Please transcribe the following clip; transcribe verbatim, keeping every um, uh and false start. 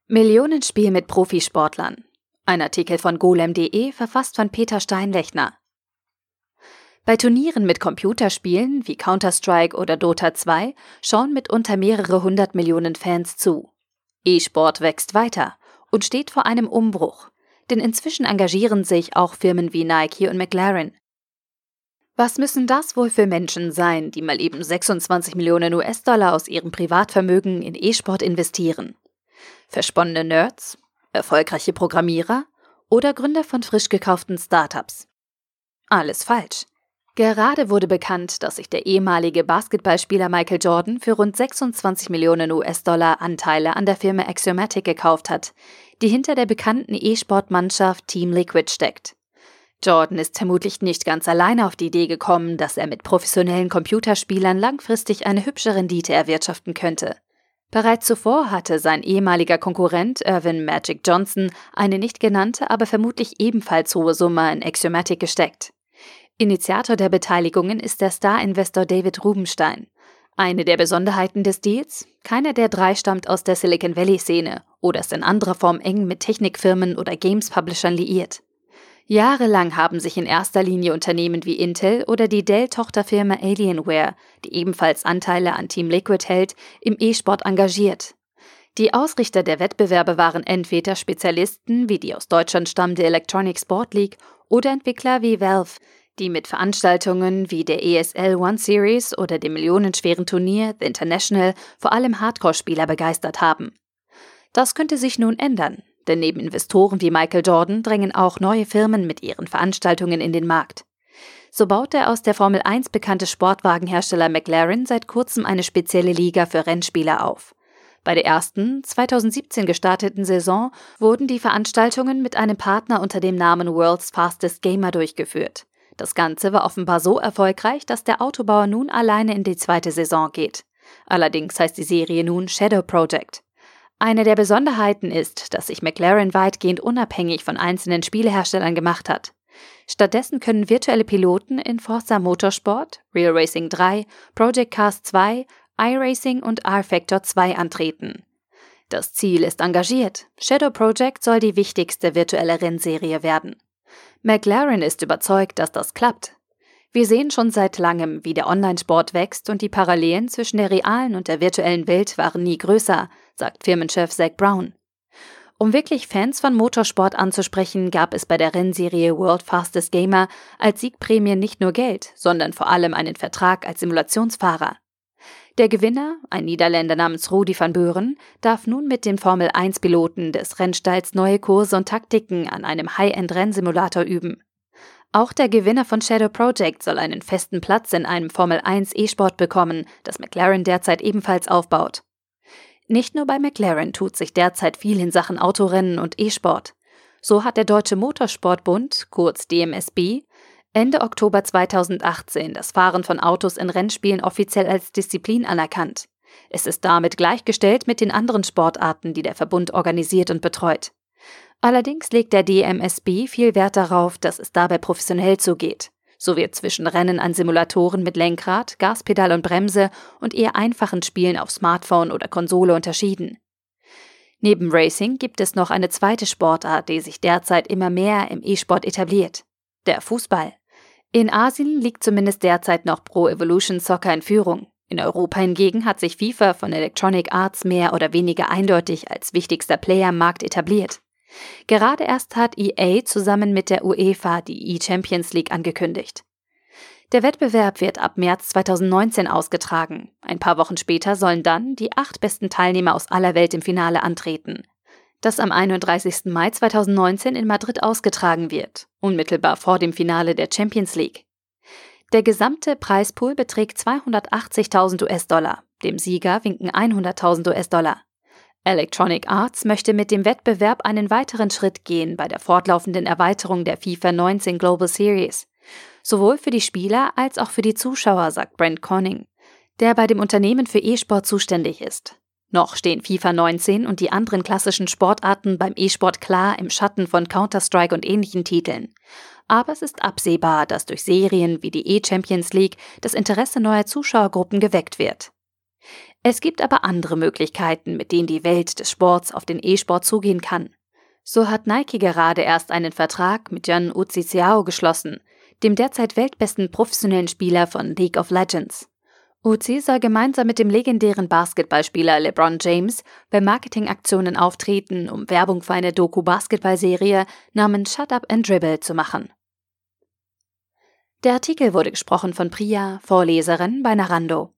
Millionenspiel mit Profisportlern. Ein Artikel von golem punkt de, verfasst von Peter Steinlechner. Bei Turnieren mit Computerspielen wie Counter-Strike oder Dota zwei schauen mitunter mehrere hundert Millionen Fans zu. E-Sport wächst weiter und steht vor einem Umbruch, denn inzwischen engagieren sich auch Firmen wie Nike und McLaren. Was müssen das wohl für Menschen sein, die mal eben sechsundzwanzig Millionen U S-Dollar aus ihrem Privatvermögen in E-Sport investieren? Versponnene Nerds, erfolgreiche Programmierer oder Gründer von frisch gekauften Startups? Alles falsch. Gerade wurde bekannt, dass sich der ehemalige Basketballspieler Michael Jordan für rund sechsundzwanzig Millionen U S-Dollar Anteile an der Firma Axiomatic gekauft hat, die hinter der bekannten E-Sport-Mannschaft Team Liquid steckt. Jordan ist vermutlich nicht ganz alleine auf die Idee gekommen, dass er mit professionellen Computerspielern langfristig eine hübsche Rendite erwirtschaften könnte. Bereits zuvor hatte sein ehemaliger Konkurrent Earvin Magic Johnson eine nicht genannte, aber vermutlich ebenfalls hohe Summe in Axiomatic gesteckt. Initiator der Beteiligungen ist der Star-Investor David Rubenstein. Eine der Besonderheiten des Deals? Keiner der drei stammt aus der Silicon Valley-Szene oder ist in anderer Form eng mit Technikfirmen oder Games-Publishern liiert. Jahrelang haben sich in erster Linie Unternehmen wie Intel oder die Dell-Tochterfirma Alienware, die ebenfalls Anteile an Team Liquid hält, im E-Sport engagiert. Die Ausrichter der Wettbewerbe waren entweder Spezialisten wie die aus Deutschland stammende Electronic Sport League oder Entwickler wie Valve, die mit Veranstaltungen wie der E S L One Series oder dem millionenschweren Turnier The International vor allem Hardcore-Spieler begeistert haben. Das könnte sich nun ändern, denn neben Investoren wie Michael Jordan drängen auch neue Firmen mit ihren Veranstaltungen in den Markt. So baut der aus der Formel eins bekannte Sportwagenhersteller McLaren seit kurzem eine spezielle Liga für Rennspieler auf. Bei der ersten, zweitausendsiebzehn gestarteten Saison wurden die Veranstaltungen mit einem Partner unter dem Namen World's Fastest Gamer durchgeführt. Das Ganze war offenbar so erfolgreich, dass der Autobauer nun alleine in die zweite Saison geht. Allerdings heißt die Serie nun Shadow Project. Eine der Besonderheiten ist, dass sich McLaren weitgehend unabhängig von einzelnen Spieleherstellern gemacht hat. Stattdessen können virtuelle Piloten in Forza Motorsport, Real Racing drei, Project Cars zwei, iRacing und rFactor zwei antreten. Das Ziel ist engagiert. Shadow Project soll die wichtigste virtuelle Rennserie werden. McLaren ist überzeugt, dass das klappt. Wir sehen schon seit langem, wie der Online-Sport wächst und die Parallelen zwischen der realen und der virtuellen Welt waren nie größer, sagt Firmenchef Zak Brown. Um wirklich Fans von Motorsport anzusprechen, gab es bei der Rennserie World Fastest Gamer als Siegprämie nicht nur Geld, sondern vor allem einen Vertrag als Simulationsfahrer. Der Gewinner, ein Niederländer namens Rudy van Buren, darf nun mit den Formel eins Piloten des Rennstalls neue Kurse und Taktiken an einem High-End-Rennsimulator üben. Auch der Gewinner von Shadow Project soll einen festen Platz in einem Formel eins E-Sport bekommen, das McLaren derzeit ebenfalls aufbaut. Nicht nur bei McLaren tut sich derzeit viel in Sachen Autorennen und E-Sport. So hat der Deutsche Motorsportbund, kurz D M S B, Ende Oktober zweitausendachtzehn das Fahren von Autos in Rennspielen offiziell als Disziplin anerkannt. Es ist damit gleichgestellt mit den anderen Sportarten, die der Verbund organisiert und betreut. Allerdings legt der D M S B viel Wert darauf, dass es dabei professionell zugeht. So wird zwischen Rennen an Simulatoren mit Lenkrad, Gaspedal und Bremse und eher einfachen Spielen auf Smartphone oder Konsole unterschieden. Neben Racing gibt es noch eine zweite Sportart, die sich derzeit immer mehr im E-Sport etabliert: der Fußball. In Asien liegt zumindest derzeit noch Pro Evolution Soccer in Führung. In Europa hingegen hat sich FIFA von Electronic Arts mehr oder weniger eindeutig als wichtigster Player am Markt etabliert. Gerade erst hat E A zusammen mit der UEFA die E-Champions League angekündigt. Der Wettbewerb wird ab März zweitausendneunzehn ausgetragen. Ein paar Wochen später sollen dann die acht besten Teilnehmer aus aller Welt im Finale antreten, das am einunddreißigsten Mai zweitausendneunzehn in Madrid ausgetragen wird, unmittelbar vor dem Finale der Champions League. Der gesamte Preispool beträgt zweihundertachtzigtausend U S-Dollar, dem Sieger winken hunderttausend U S-Dollar. Electronic Arts möchte mit dem Wettbewerb einen weiteren Schritt gehen bei der fortlaufenden Erweiterung der FIFA neunzehn Global Series. Sowohl für die Spieler als auch für die Zuschauer, sagt Brent Conning, der bei dem Unternehmen für E-Sport zuständig ist. Noch stehen FIFA neunzehn und die anderen klassischen Sportarten beim E-Sport klar im Schatten von Counter-Strike und ähnlichen Titeln. Aber es ist absehbar, dass durch Serien wie die E-Champions League das Interesse neuer Zuschauergruppen geweckt wird. Es gibt aber andere Möglichkeiten, mit denen die Welt des Sports auf den E-Sport zugehen kann. So hat Nike gerade erst einen Vertrag mit Yan Uzixiao geschlossen, dem derzeit weltbesten professionellen Spieler von League of Legends. Uzi soll gemeinsam mit dem legendären Basketballspieler LeBron James bei Marketingaktionen auftreten, um Werbung für eine Doku-Basketball-Serie namens Shut Up and Dribble zu machen. Der Artikel wurde gesprochen von Priya, Vorleserin bei Narando.